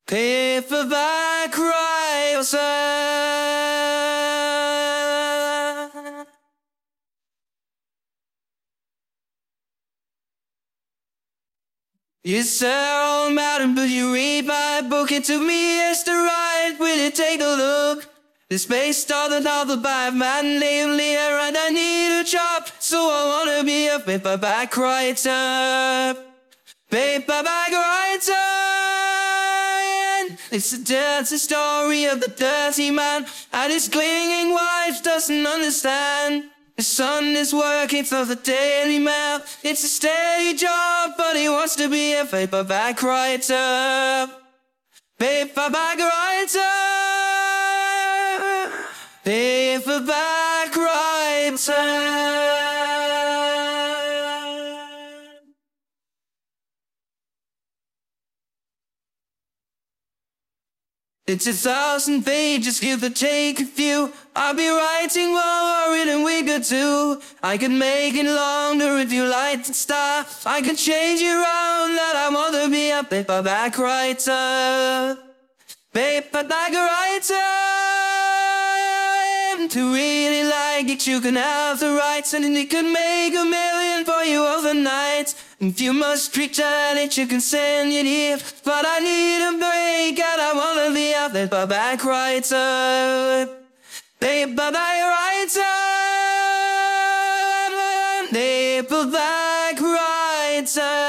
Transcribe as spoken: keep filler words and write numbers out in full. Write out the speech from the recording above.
Paperback writer. You sell mountain, but you read my book. It took me years to write. Will you take a look? This space started out by a man named Lear, and I need a job, so I wanna be a paperback writer. Paperback writer. It's a dirty story of the dirty man and his clinging wife doesn't understand. His son is working for the Daily Mail. It's a steady job, but he wants to be a paperback writer. Paperback writer. Paperback writer. It's a thousand pages, give or take a few. I'll be writing more, written week or two. I can make it longer if you like to start. I can change it around that I want to be a paperback writer. Paperback writer. To really like it, you can have the rights, and it could make a million for you overnight. If you must return it, you can send it here. But I need a break, and I wanna be a paperback writer. Paperback writer. Paperback writer.